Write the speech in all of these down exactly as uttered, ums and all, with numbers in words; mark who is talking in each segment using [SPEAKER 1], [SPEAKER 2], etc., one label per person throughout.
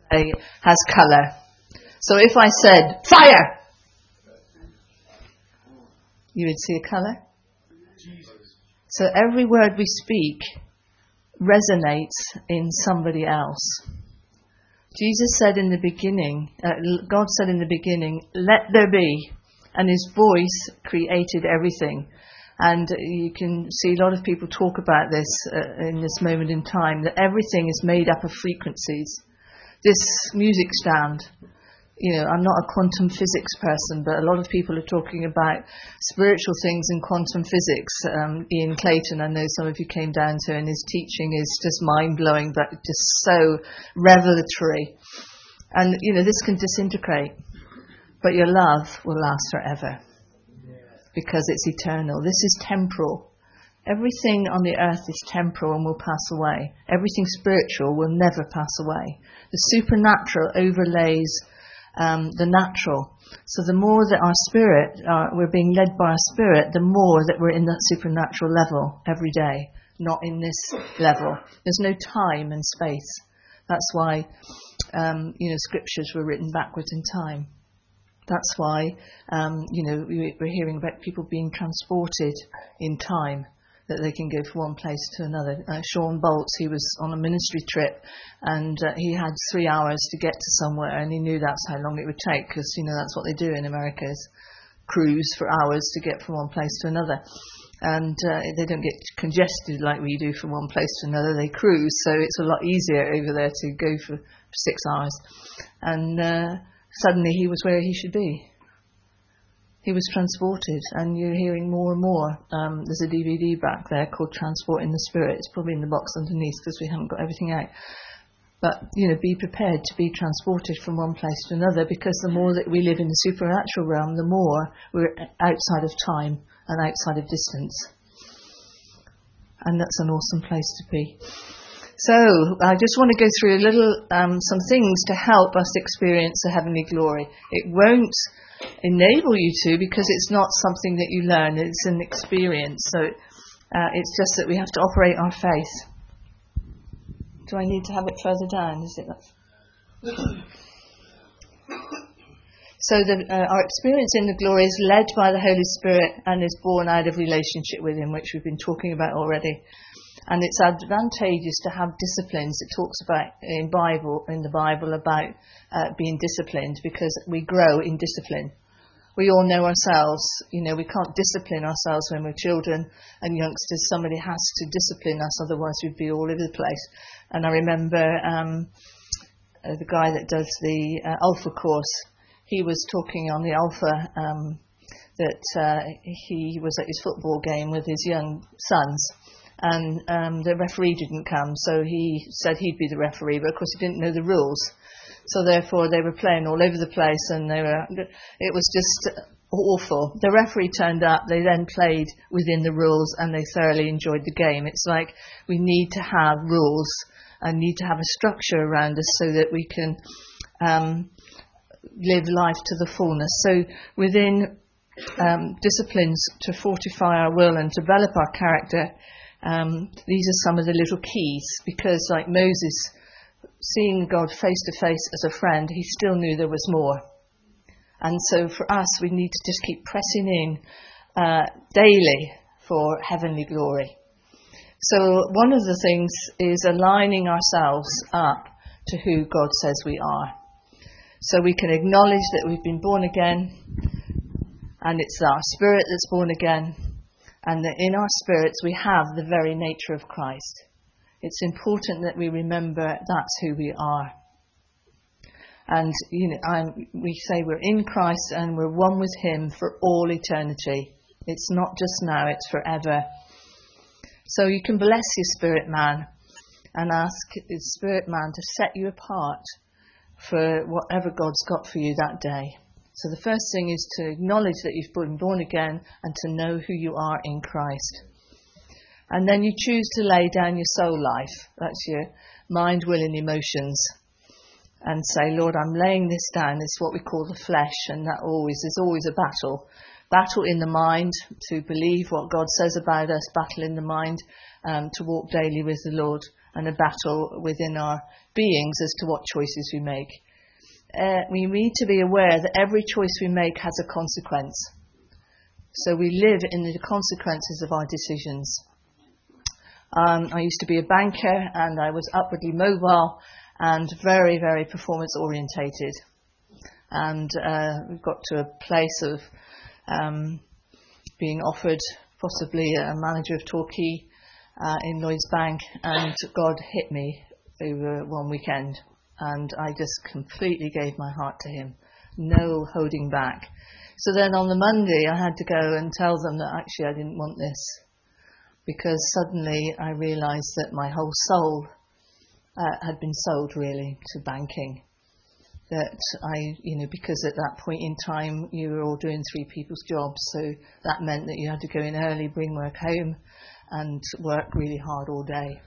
[SPEAKER 1] a, has colour. So if I said, fire, you would see a colour. So every word we speak resonates in somebody else. Jesus said in the beginning, uh, God said in the beginning, let there be, and his voice created everything. And you can see a lot of people talk about this uh, in this moment in time, that everything is made up of frequencies. This music stand, you know, I'm not a quantum physics person, but a lot of people are talking about spiritual things in quantum physics. Um, Ian Clayton, I know some of you came down to, and his teaching is just mind-blowing, but just so revelatory. And, you know, this can disintegrate, but your love will last forever because it's eternal. This is temporal. Everything on the earth is temporal and will pass away. Everything spiritual will never pass away. The supernatural overlays Um, the natural. So the more that our spirit, uh, we're being led by our spirit, the more that we're in that supernatural level every day, not in this level. There's no time and space. That's why, um, you know, scriptures were written backwards in time. That's why, um, you know, we, we're hearing about people being transported in time, that they can go from one place to another. Uh, Sean Bolts, he was on a ministry trip, and uh, he had three hours to get to somewhere, and he knew that's how long it would take, because, you know, that's what they do in America, is cruise for hours to get from one place to another. And uh, they don't get congested like we do from one place to another, they cruise, so it's a lot easier over there to go for six hours. And uh, suddenly he was where he should be. He was transported, and you're hearing more and more. Um, there's a D V D back there called Transport in the Spirit. It's probably in the box underneath because we haven't got everything out. But, you know, be prepared to be transported from one place to another, because the more that we live in the supernatural realm, the more we're outside of time and outside of distance. And that's an awesome place to be. So, I just want to go through a little, um, some things to help us experience the heavenly glory. It won't enable you to, because it's not something that you learn, it's an experience. So uh, it's just that we have to operate our faith. Do I need to have it further down? Is it that? So the, uh, our experience in the glory is led by the Holy Spirit and is born out of relationship with him, which we've been talking about already. And it's advantageous to have disciplines. It talks about in Bible in the Bible about uh, being disciplined, because we grow in discipline. We all know ourselves. You know, we can't discipline ourselves when we're children and youngsters. Somebody has to discipline us, otherwise we'd be all over the place. And I remember um, uh, the guy that does the uh, Alpha course. He was talking on the Alpha um, that uh, he was at his football game with his young sons. And um, the referee didn't come, so he said he'd be the referee, but of course he didn't know the rules. So therefore they were playing all over the place, and they were. It was just awful. The referee turned up, they then played within the rules, and they thoroughly enjoyed the game. It's like we need to have rules and need to have a structure around us so that we can um, live life to the fullness. So within um, disciplines to fortify our will and develop our character, Um, these are some of the little keys, because like Moses, seeing God face to face as a friend, he still knew there was more. And so for us, we need to just keep pressing in uh, daily for heavenly glory. So one of the things is aligning ourselves up to who God says we are. So we can acknowledge that we've been born again, and it's our spirit that's born again. And that in our spirits we have the very nature of Christ. It's important that we remember that's who we are. And you know, I'm, we say we're in Christ and we're one with him for all eternity. It's not just now, it's forever. So you can bless your spirit man and ask his spirit man to set you apart for whatever God's got for you that day. So the first thing is to acknowledge that you've been born again and to know who you are in Christ. And then you choose to lay down your soul life. That's your mind, will and emotions. And say, Lord, I'm laying this down. It's what we call the flesh, and that always is always a battle. battle in the mind, to believe what God says about us, battle in the mind, um, to walk daily with the Lord, and a battle within our beings as to what choices we make. Uh, we need to be aware that every choice we make has a consequence. So we live in the consequences of our decisions. Um, I used to be a banker, and I was upwardly mobile and very, very performance orientated. And uh, we got to a place of um, being offered possibly a manager of Torquay uh, in Lloyds Bank, and God hit me over one weekend, and I just completely gave my heart to him. No holding back. So then on the Monday I had to go and tell them that actually I didn't want this, because suddenly I realised that my whole soul uh, had been sold really to banking. That I, you know, because at that point in time you were all doing three people's jobs, so that meant that you had to go in early, bring work home, and work really hard all day.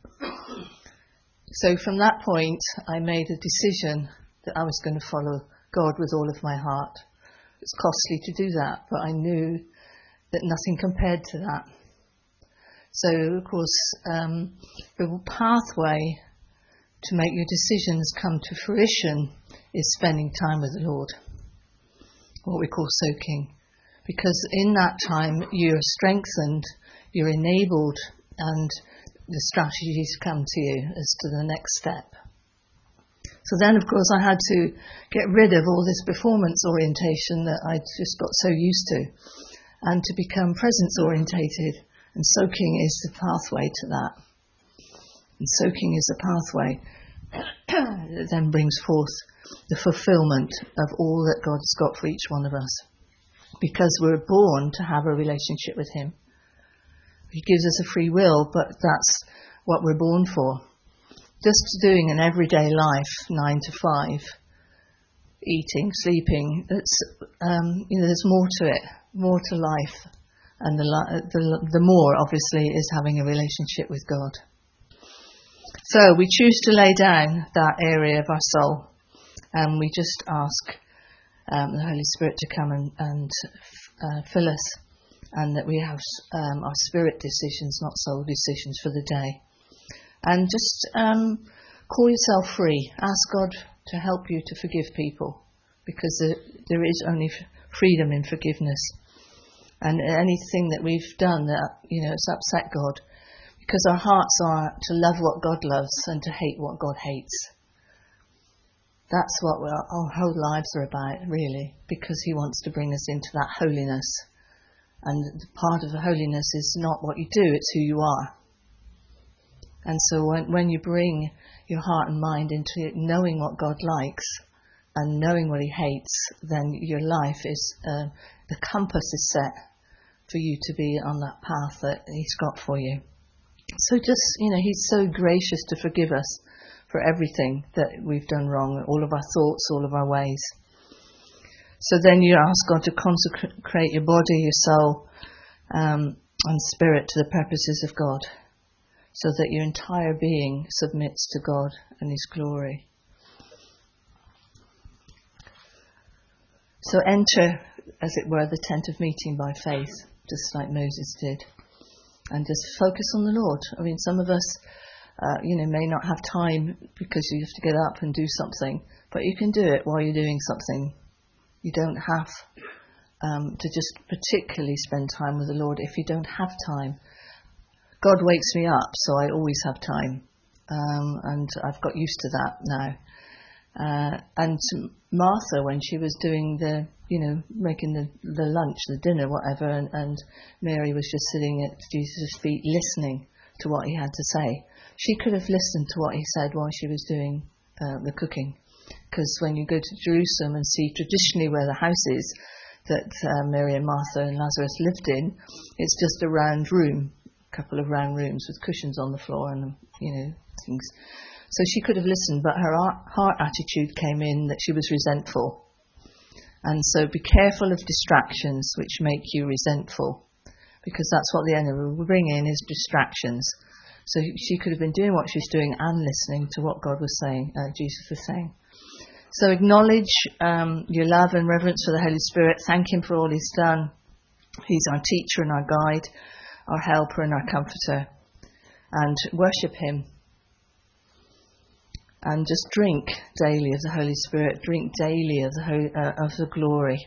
[SPEAKER 1] So from that point I made a decision that I was going to follow God with all of my heart. It's costly to do that, but I knew that nothing compared to that. So of course um, the pathway to make your decisions come to fruition is spending time with the Lord, what we call soaking. Because in that time you're strengthened, you're enabled, and the strategies come to you as to the next step. So then of course I had to get rid of all this performance orientation that I just got so used to, and to become presence orientated, and soaking is the pathway to that. And soaking is a pathway that then brings forth the fulfillment of all that God's got for each one of us. Because we're born to have a relationship with him. He gives us a free will, but that's what we're born for. Just doing an everyday life, nine to five, eating, sleeping, it's, um, you know, there's more to it, more to life. And the, the, the more, obviously, is having a relationship with God. So we choose to lay down that area of our soul, and we just ask um, the Holy Spirit to come and, and uh, fill us, and that we have um, our spirit decisions, not soul decisions, for the day. And just um, call yourself free. Ask God to help you to forgive people, because there, there is only freedom in forgiveness. And anything that we've done that, you know, it's upset God. Because our hearts are to love what God loves and to hate what God hates. That's what we're, our whole lives are about, really, because he wants to bring us into that holiness. And part of the holiness is not what you do, it's who you are. And so when, when you bring your heart and mind into knowing what God likes and knowing what he hates, then your life is, uh, the compass is set for you to be on that path that he's got for you. So just, you know, he's so gracious to forgive us for everything that we've done wrong, all of our thoughts, all of our ways. So then you ask God to consecrate your body, your soul, um, and spirit to the purposes of God, so that your entire being submits to God and his glory. So enter, as it were, the tent of meeting by faith, just like Moses did. And just focus on the Lord. I mean, some of us, uh, you know, may not have time because you have to get up and do something, but you can do it while you're doing something. You don't have um, to just particularly spend time with the Lord if you don't have time. God wakes me up, so I always have time, um, and I've got used to that now. Uh, and Martha, when she was doing the, you know, making the, the lunch, the dinner, whatever, and, and Mary was just sitting at Jesus' feet listening to what he had to say. She could have listened to what he said while she was doing uh, the cooking. Because when you go to Jerusalem and see traditionally where the house is that uh, Mary and Martha and Lazarus lived in, it's just a round room, a couple of round rooms with cushions on the floor and, you know, things. So she could have listened, but her heart attitude came in that she was resentful. And so be careful of distractions which make you resentful, because that's what the enemy will bring in, is distractions. So she could have been doing what she was doing and listening to what God was saying, uh, Jesus was saying. So acknowledge um, your love and reverence for the Holy Spirit. Thank him for all he's done. He's our teacher and our guide, our helper and our comforter. And worship him. And just drink daily of the Holy Spirit. Drink daily of the ho- uh, of the glory.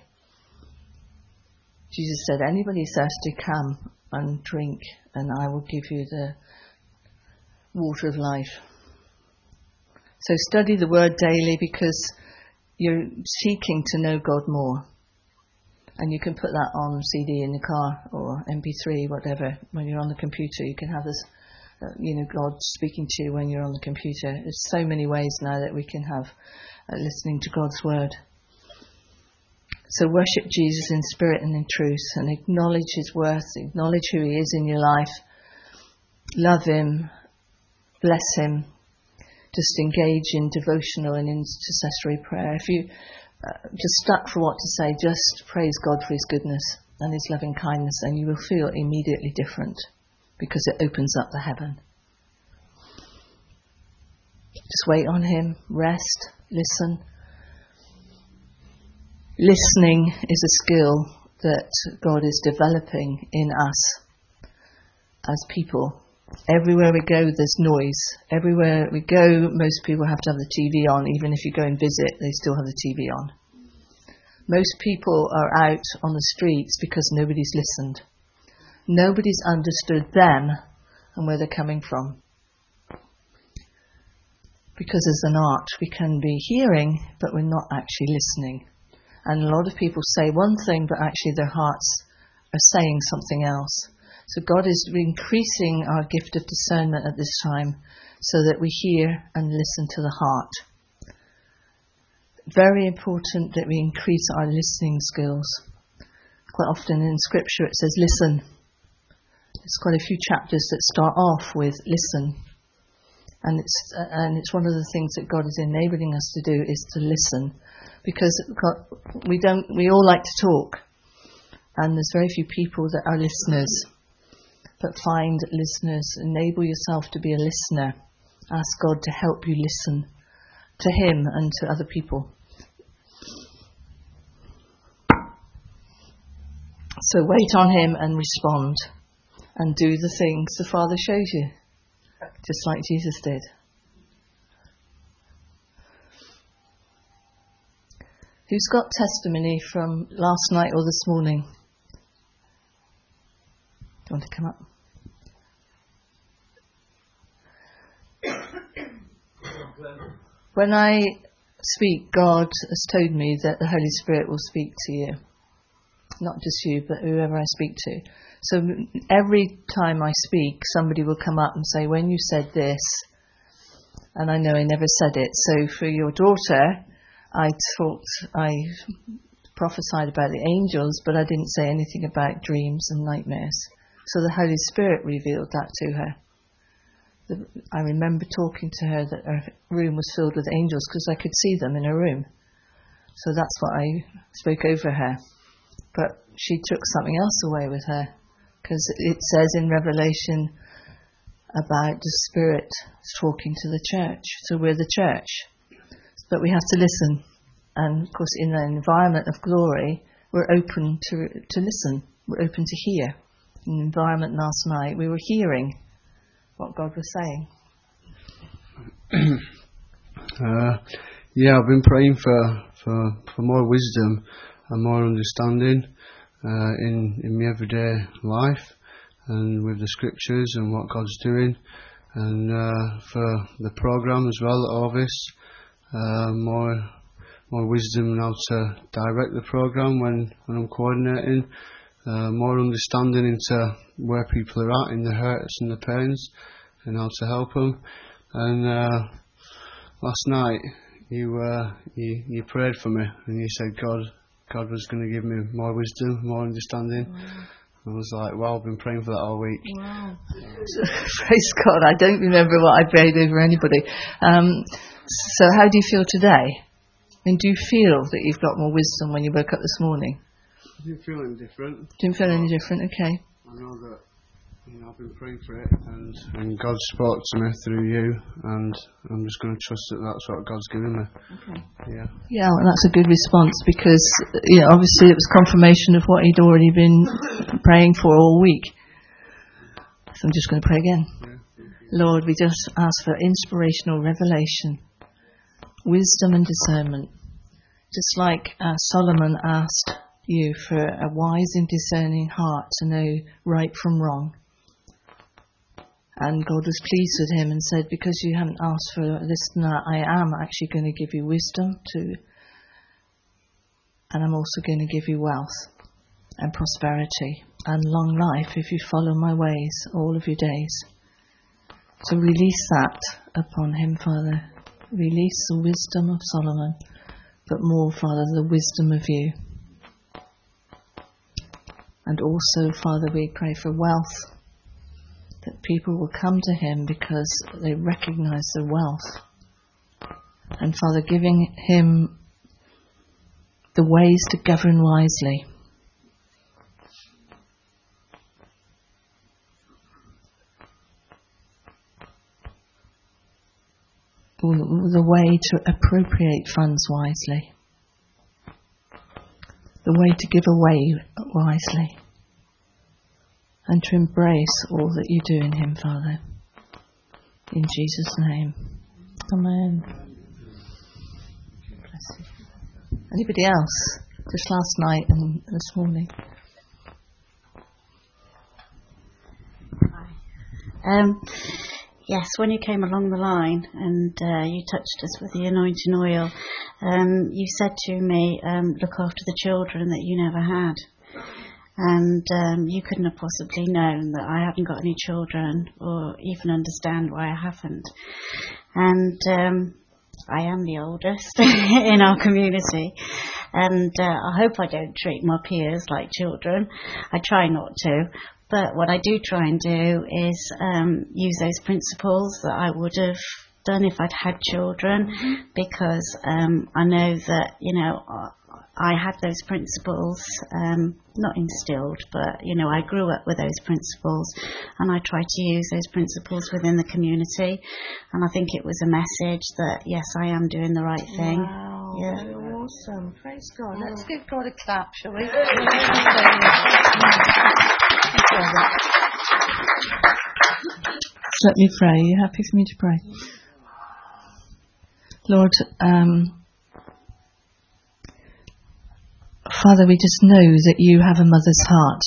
[SPEAKER 1] Jesus said, anybody thirsty, come and drink, and I will give you the water of life. So study the word daily, because you're seeking to know God more. And you can put that on C D in the car or M P three, whatever. When you're on the computer, you can have this, uh, you know, God speaking to you when you're on the computer. There's so many ways now that we can have uh, listening to God's word. So worship Jesus in spirit and in truth, and acknowledge his worth, acknowledge who he is in your life. Love him, bless him. Just engage in devotional and intercessory prayer. If you uh, just stuck for what to say, just praise God for his goodness and his loving kindness, and you will feel immediately different, because it opens up the heaven. Just wait on him, rest, listen. Listening is a skill that God is developing in us as people. Everywhere we go, there's noise. Everywhere we go, most people have to have the T V on. Even if you go and visit, they still have the T V on. Most people are out on the streets because nobody's listened. Nobody's understood them and where they're coming from. Because as an art, we can be hearing, but we're not actually listening. And a lot of people say one thing, but actually their hearts are saying something else. So God is increasing our gift of discernment at this time, so that we hear and listen to the heart. Very important that we increase our listening skills. Quite often in Scripture it says listen. There's quite a few chapters that start off with listen. And it's uh, and it's one of the things that God is enabling us to do, is to listen. Because God, we don't, we all like to talk, and there's very few people that are listeners. But find listeners, enable yourself to be a listener. Ask God to help you listen to him and to other people. So wait on him and respond, and do the things the Father shows you, just like Jesus did. Who's got testimony from last night or this morning? Do you want to come up? When I speak, God has told me that the Holy Spirit will speak to you. Not just you, but whoever I speak to. So every time I speak, somebody will come up and say, when you said this, and I know I never said it. So for your daughter, I talked, I prophesied about the angels, but I didn't say anything about dreams and nightmares. So the Holy Spirit revealed that to her. The, I remember talking to her that her room was filled with angels, because I could see them in her room. So that's what I spoke over her. But she took something else away with her, because it says in Revelation about the Spirit talking to the church. So we're the church. But we have to listen. And of course, in an environment of glory, we're open to to listen. We're open to hear. In the environment last night, we were hearing what God was saying.
[SPEAKER 2] uh, yeah, I've been praying for, for, for more wisdom and more understanding uh, in, in my everyday life, and with the scriptures and what God's doing, and uh, for the programme as well at Orvis. Uh, more more wisdom on how to direct the programme when, when I'm coordinating, uh, more understanding into where people are at in the hurts and the pains, and how to help them. And uh, last night you, uh, you you prayed for me, and you said God God was going to give me more wisdom, more understanding. Wow. I was like, well, I've been praying for that all week.
[SPEAKER 1] Wow. Praise God. I don't remember what I prayed over anybody. Um, so how do you feel today? And do you feel that you've got more wisdom when you woke up this morning?
[SPEAKER 2] I didn't feel any different.
[SPEAKER 1] Didn't feel any different, okay.
[SPEAKER 2] I know that Yeah, I've been praying for it, and, and God spoke to me through you, and I'm just going to trust that that's what God's given me. Okay. Yeah.
[SPEAKER 1] Yeah, well, that's a good response because, you know, obviously it was confirmation of what he'd already been praying for all week. So I'm just going to pray again. Yeah. Lord, we just ask for inspirational revelation, wisdom and discernment. Just like uh, Solomon asked you for a wise and discerning heart to know right from wrong. And God was pleased with him and said, because you haven't asked for this and that, I am actually going to give you wisdom too. And I'm also going to give you wealth and prosperity and long life if you follow my ways all of your days. So release that upon him, Father. Release the wisdom of Solomon, but more, Father, the wisdom of you. And also, Father, we pray for wealth, that people will come to him because they recognize the wealth. And Father, giving him the ways to govern wisely. The way to appropriate funds wisely. The way to give away wisely. And to embrace all that you do in him, Father. In Jesus' name. Amen. Bless you. Anybody else? Just last night and this morning.
[SPEAKER 3] Hi. Um, yes, when you came along the line and uh, you touched us with the anointing oil, um, you said to me, um, look after the children that you never had. And um, you couldn't have possibly known that I haven't got any children or even understand why I haven't. And um, I am the oldest in our community. And uh, I hope I don't treat my peers like children. I try not to. But what I do try and do is um, use those principles that I would have done if I'd had children. Mm-hmm. Because um, I know that, you know, I had those principles, um, not instilled, but, you know, I grew up with those principles and I try to use those principles within the community. And I think it was a message that, yes, I am doing the right thing.
[SPEAKER 1] Wow,
[SPEAKER 3] yeah.
[SPEAKER 1] You're awesome. Praise God. Oh. Let's give God a clap, shall we? Let me pray. Are you happy for me to pray? Lord, um, Father, we just know that you have a mother's heart.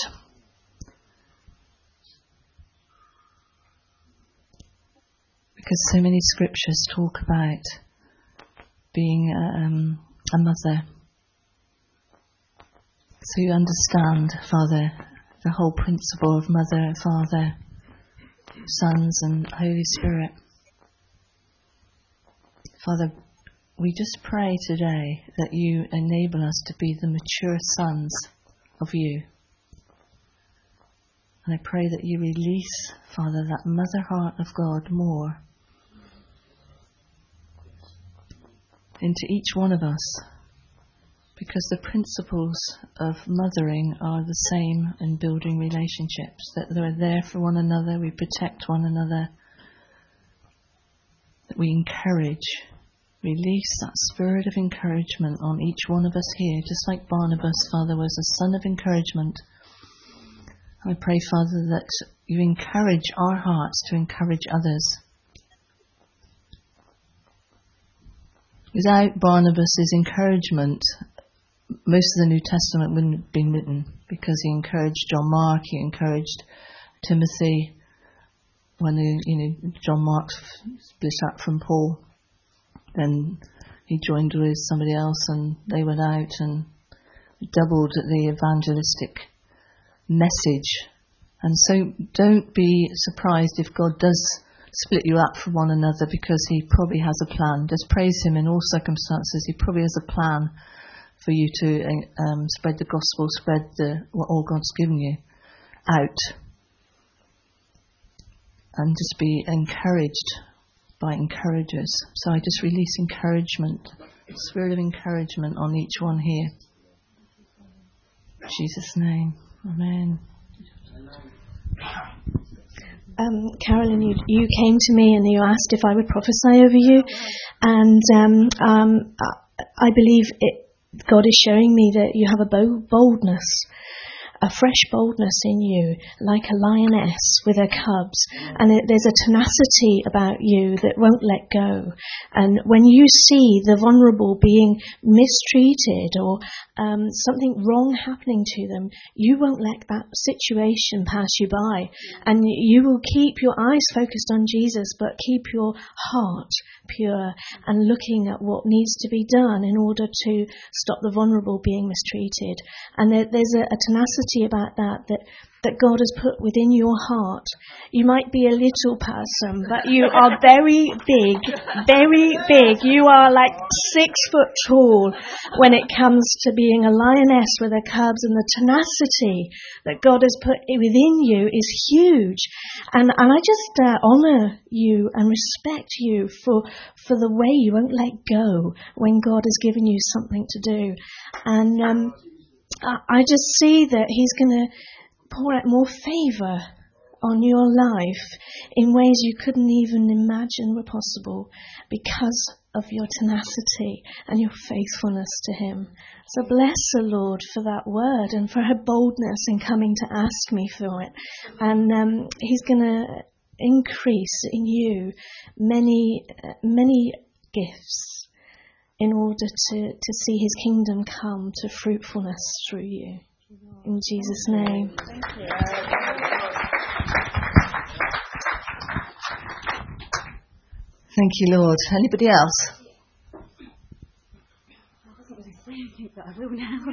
[SPEAKER 1] Because so many scriptures talk about being um, a mother. So you understand, Father, the whole principle of mother, father, sons and Holy Spirit. Father, we just pray today that you enable us to be the mature sons of you. And I pray that you release, Father, that mother heart of God more into each one of us. Because the principles of mothering are the same in building relationships. That we're there for one another, we protect one another, that we encourage. Release that spirit of encouragement on each one of us here, just like Barnabas, Father, was a son of encouragement. I pray, Father, that you encourage our hearts to encourage others. Without Barnabas' encouragement, most of the New Testament wouldn't have been written, because he encouraged John Mark, he encouraged Timothy when the, you know, John Mark split up from Paul. Then he joined with somebody else and they went out and doubled the evangelistic message. And so don't be surprised if God does split you up from one another, because he probably has a plan. Just praise him in all circumstances. He probably has a plan for you to um, spread the gospel, spread the, what all God's given you out. And just be encouraged by encouragers. So I just release encouragement, spirit of encouragement on each one here. In Jesus' name. Amen.
[SPEAKER 4] um, Carolyn, you, you came to me and you asked if I would prophesy over you, and um, um, I believe it, God is showing me that you have a boldness, a fresh boldness in you, like a lioness with her cubs. And it, there's a tenacity about you that won't let go. And when you see the vulnerable being mistreated or um, something wrong happening to them, you won't let that situation pass you by. And you will keep your eyes focused on Jesus, but keep your heart pure and looking at what needs to be done in order to stop the vulnerable being mistreated. And there, there's a, a tenacity about that, that that God has put within your heart. You might be a little person, but you are very big, very big. You are like six foot tall when it comes to being a lioness with her cubs, and the tenacity that God has put within you is huge. And and I just uh, honour you and respect you for for the way you won't let go when God has given you something to do. And um, I just see that He's going to pour out more favour on your life in ways you couldn't even imagine were possible because of your tenacity and your faithfulness to Him. So bless the Lord for that word and for her boldness in coming to ask me for it. And um, He's going to increase in you many, uh, many gifts in order to, to see His kingdom come to fruitfulness through you. In Jesus' name.
[SPEAKER 3] Thank you.
[SPEAKER 1] Thank you, Lord. Anybody else?
[SPEAKER 3] I wasn't going to say anything, but I will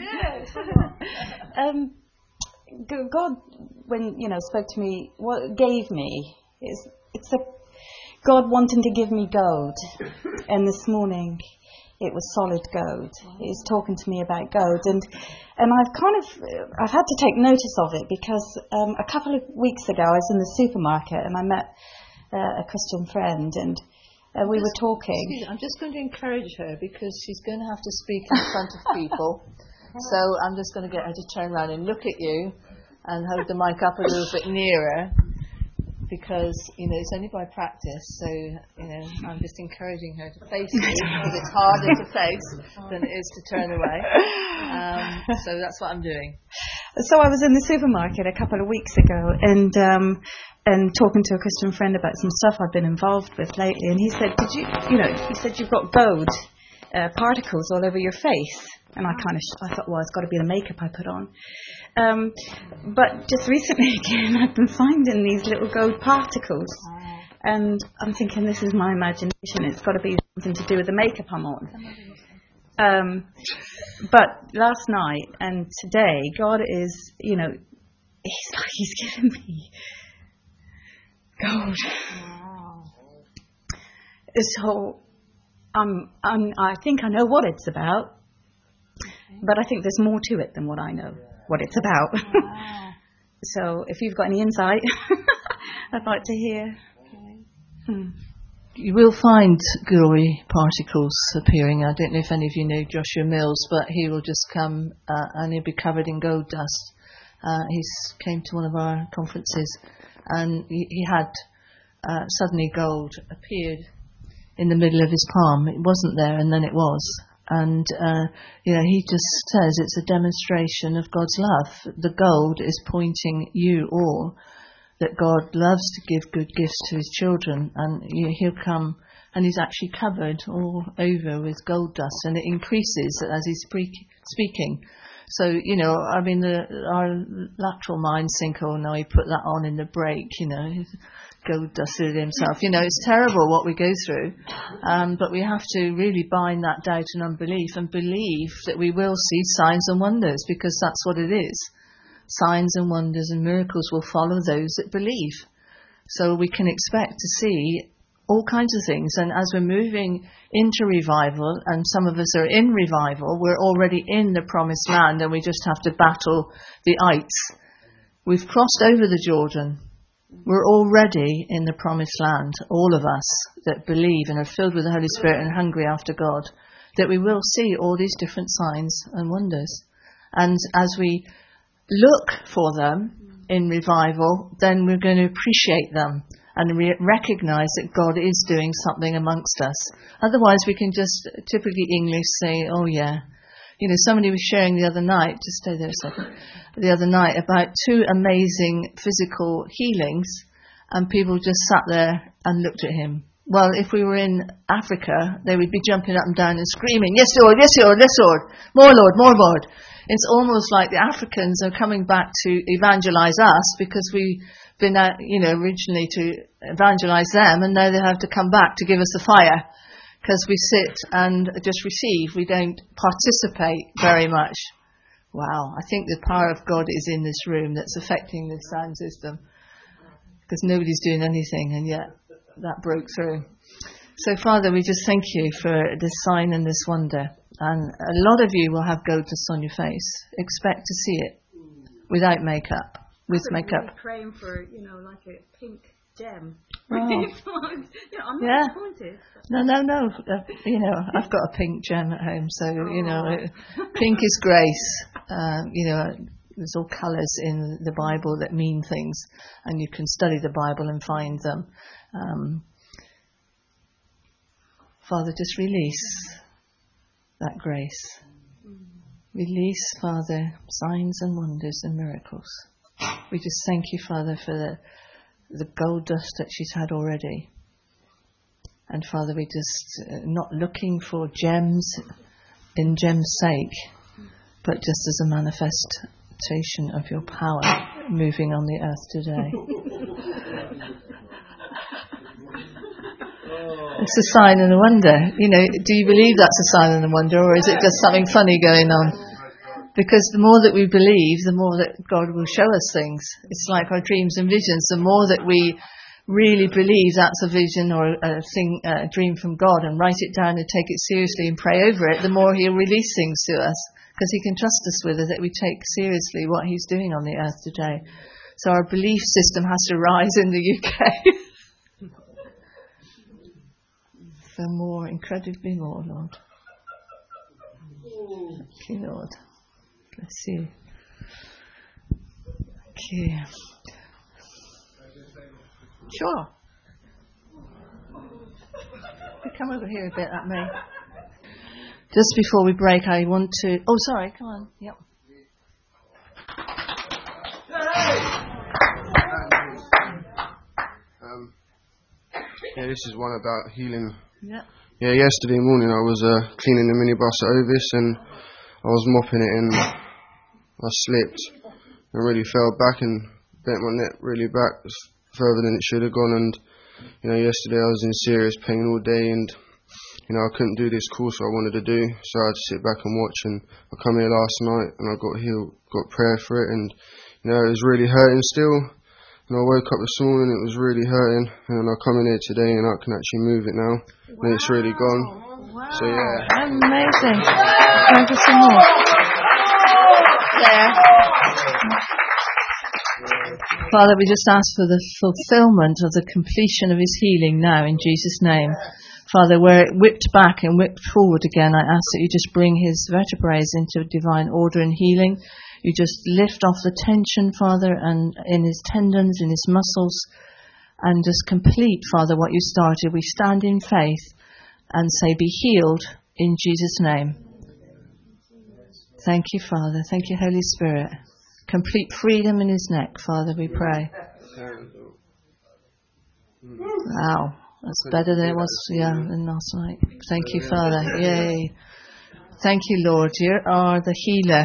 [SPEAKER 3] now. um, God, when you know, spoke to me, what gave me is it's a God wanting to give me gold, and this morning it was solid gold. He's talking to me about gold, and and I've kind of I've had to take notice of it because um, a couple of weeks ago I was in the supermarket and I met uh, a Christian friend, and uh, we
[SPEAKER 1] just,
[SPEAKER 3] were talking.
[SPEAKER 1] Excuse me, I'm just going to encourage her because she's going to have to speak in front of people. So I'm just going to get her to turn around and look at you and hold the mic up a little bit nearer, because, you know, it's only by practice. So, you know, I'm just encouraging her to face you, because it's harder to face than it is to turn away. Um, so that's what I'm doing.
[SPEAKER 3] So I was in the supermarket a couple of weeks ago, and um, and talking to a Christian friend about some stuff I've been involved with lately, and he said, "Did you, you know?" He said, "You've got gold uh, particles all over your face." And I kind of, sh- I thought, well, it's got to be the makeup I put on. Um, but just recently again, I've been finding these little gold particles. And I'm thinking, this is my imagination. It's got to be something to do with the makeup I'm on. Um, but last night and today, God is, you know, He's like, He's given me gold. So um, I'm, I think I know what it's about. But I think there's more to it than what I know, what it's about. Wow. So if you've got any insight, I'd like to hear. Okay. Hmm.
[SPEAKER 1] You will find glory particles appearing. I don't know if any of you know Joshua Mills, but he will just come uh, and he'll be covered in gold dust. Uh, he came to one of our conferences, and he, he had uh, suddenly gold appeared in the middle of his palm. It wasn't there, and then it was. And, uh, you know, he just says it's a demonstration of God's love. The gold is pointing you all that God loves to give good gifts to His children. And you know, He'll come, and He's actually covered all over with gold dust, and it increases as He's speak, speaking. So, you know, I mean, the, our lateral minds think, oh no, He put that on in the break, you know. Gold dusted himself. You know, it's terrible what we go through. Um, but we have to really bind that doubt and unbelief and believe that we will see signs and wonders, because that's what it is. Signs and wonders and miracles will follow those that believe. So we can expect to see all kinds of things. And as we're moving into revival, and some of us are in revival, we're already in the promised land, and we just have to battle the ites. We've crossed over the Jordan. We're already in the promised land, all of us that believe and are filled with the Holy Spirit and hungry after God, that we will see all these different signs and wonders. And as we look for them in revival, then we're going to appreciate them and re- recognize that God is doing something amongst us. Otherwise, we can just typically English say, oh yeah. You know, somebody was sharing the other night, just stay there a second, the other night about two amazing physical healings, and people just sat there and looked at him. Well, if we were in Africa, they would be jumping up and down and screaming, yes Lord, yes Lord, yes Lord, more Lord, more Lord. It's almost like the Africans are coming back to evangelize us because we've been, uh, you know, originally to evangelize them, and now they have to come back to give us the fire. Because we sit and just receive, we don't participate very much. Wow, I think the power of God is in this room that's affecting the sound system. Because nobody's doing anything, and yet that broke through. So Father, we just thank you for this sign and this wonder. And a lot of you will have goldness on your face. Expect to see it without makeup, with makeup.
[SPEAKER 5] Really praying for, you know, like a pink gem.
[SPEAKER 1] Oh.
[SPEAKER 5] you know, I'm not
[SPEAKER 1] Yeah.
[SPEAKER 5] disappointed.
[SPEAKER 1] No, no, no. Uh, you know, I've got a pink gem at home, so, you know, it, pink is grace. Um, you know, there's all colours in the Bible that mean things, and you can study the Bible and find them. Um, Father, just release that grace. Release, Father, signs and wonders and miracles. We just thank you, Father, for the the gold dust that she's had already. And Father, we just uh, not looking for gems in gems' sake, but just as a manifestation of your power moving on the earth today. It's a sign and a wonder. You know, do you believe that's a sign and a wonder, or is it just something funny going on? Because the more that we believe, the more that God will show us things. It's like our dreams and visions. The more that we really believe that's a vision or a thing, a dream from God, and write it down and take it seriously and pray over it, the more He'll release things to us, because He can trust us with it, that we take seriously what He's doing on the earth today. So our belief system has to rise in the U K. For more, incredibly more, Lord. Thank you, Lord. Bless you. Thank you. Sure. Come over here a bit at me. Just before we break, I want to... Oh, sorry, come on. Yep.
[SPEAKER 2] Um, yeah, this is one about healing.
[SPEAKER 1] Yeah.
[SPEAKER 2] Yeah, yesterday morning I was uh, cleaning the minibus at Ovis, and I was mopping it, and I slipped and really fell back and bent my neck really back further than it should have gone. And you know, yesterday I was in serious pain all day, and you know, I couldn't do this course I wanted to do, so I had to sit back and watch. And I come here last night and I got healed, got prayer for it, and you know, it was really hurting still. And I woke up this morning, it was really hurting, and I come in here today and I can actually move it now. Wow. And it's really gone.
[SPEAKER 1] Wow.
[SPEAKER 2] So yeah.
[SPEAKER 1] Amazing. Thank you so much. There. Father, we just ask for the fulfillment of the completion of his healing now in Jesus' name. Father, where it whipped back and whipped forward again, I ask that you just bring his vertebrae into divine order and healing. You just lift off the tension, Father, and in his tendons, in his muscles, and just complete, Father, what you started. We stand in faith and say, be healed in Jesus' name. Thank you, Father. Thank you, Holy Spirit. Complete freedom in his neck, Father, we pray. Wow, that's better than it was, yeah, than last night. Thank you, Father. Yay. Thank you, Lord. You are the healer.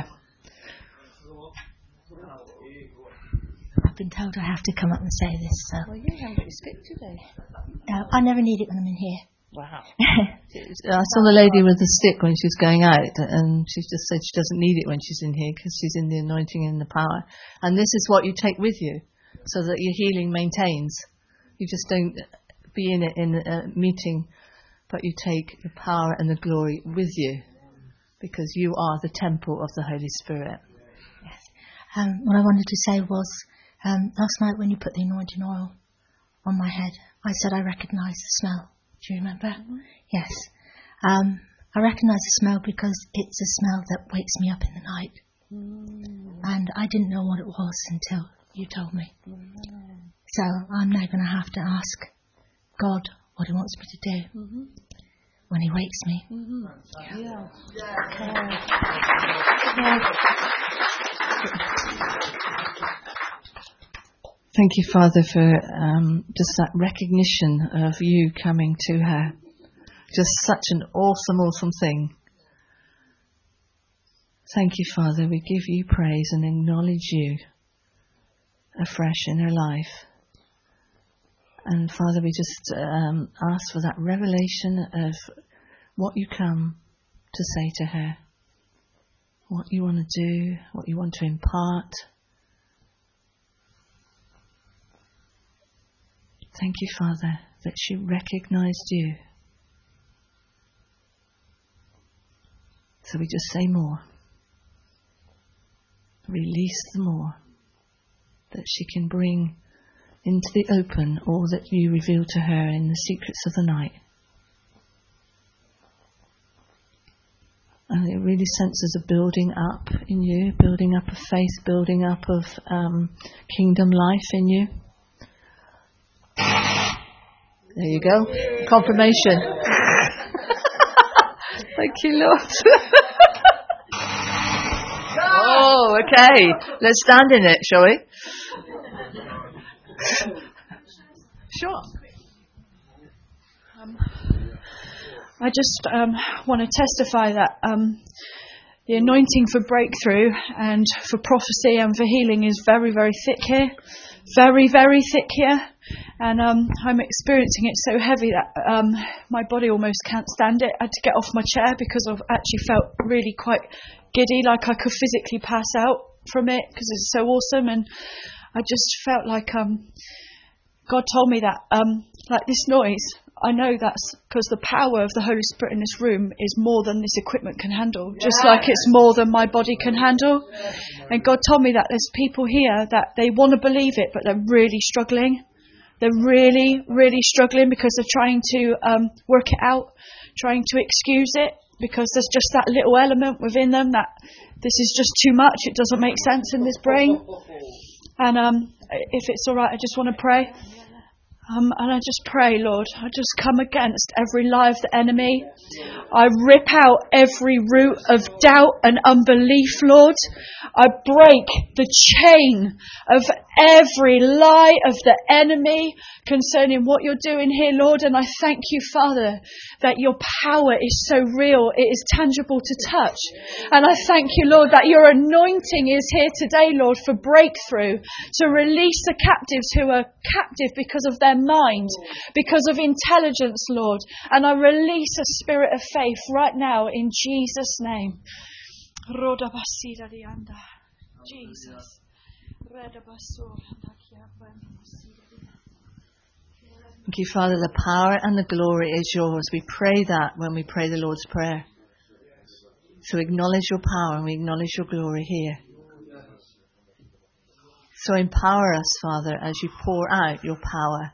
[SPEAKER 6] I've been told I have to come up and say this. So.
[SPEAKER 1] Well, you haven't got your stick today.
[SPEAKER 6] No, I never need it when I'm in here.
[SPEAKER 1] Wow. I saw the lady with the stick when she was going out, and she just said she doesn't need it when she's in here because she's in the anointing and the power. And this is what you take with you so that your healing maintains. You just don't be in it in a meeting, but you take the power and the glory with you because you are the temple of the Holy Spirit.
[SPEAKER 6] Yes. Um, what I wanted to say was, um, last night when you put the anointing oil on my head, I said I recognise the smell. Do you remember? Mm-hmm. Yes. Um, I recognise the smell because it's a smell that wakes me up in the night. Mm. And I didn't know what it was until you told me. So I'm now going to have to ask God what he wants me to do mm-hmm. when he wakes me. Mm-hmm. Yeah. Yeah.
[SPEAKER 1] Thank you, Father, for um, just that recognition of you coming to her. Just such an awesome, awesome thing. Thank you, Father. We give you praise and acknowledge you afresh in her life. And Father, we just um, ask for that revelation of what you come to say to her, what you want to do, what you want to impart. Thank you, Father, that she recognized you. So we just say more. Release the more, that she can bring into the open all that you reveal to her in the secrets of the night. And it really senses a building up in you, building up of faith, building up of um, kingdom life in you. There you go. Confirmation. Thank you, Lord. Oh, okay. Let's stand in it, shall we?
[SPEAKER 7] Sure. Um, I just um, want to testify that um, the anointing for breakthrough and for prophecy and for healing is very, very thick here. Very, very thick here. And um, I'm experiencing it so heavy that um, my body almost can't stand it. I had to get off my chair because I've actually felt really quite giddy, like I could physically pass out from it because it's so awesome. And I just felt like um, God told me that, um, like this noise, I know that's because the power of the Holy Spirit in this room is more than this equipment can handle, just like it's more than my body can handle. And God told me that there's people here that they want to believe it, but they're really struggling. They're really, really struggling because they're trying to um, work it out, trying to excuse it, because there's just that little element within them that this is just too much. It doesn't make sense in this brain. And um, if it's all right, I just want to pray. Um, and I just pray, Lord, I just come against every lie of the enemy. I rip out every root of doubt and unbelief, Lord. I break the chain of every lie of the enemy concerning what you're doing here, Lord. And I thank you, Father, that your power is so real. It is tangible to touch. And I thank you, Lord, that your anointing is here today, Lord, for breakthrough, to release the captives who are captive because of their mind, because of intelligence, Lord. And I release a spirit of faith right now in Jesus' name. Jesus.
[SPEAKER 1] Thank you, Father. The power and the glory is yours. We pray that when we pray the Lord's Prayer. So acknowledge your power and we acknowledge your glory here. So empower us, Father, as you pour out your power.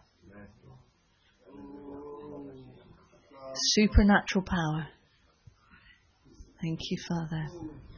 [SPEAKER 1] Supernatural power. Thank you, Father.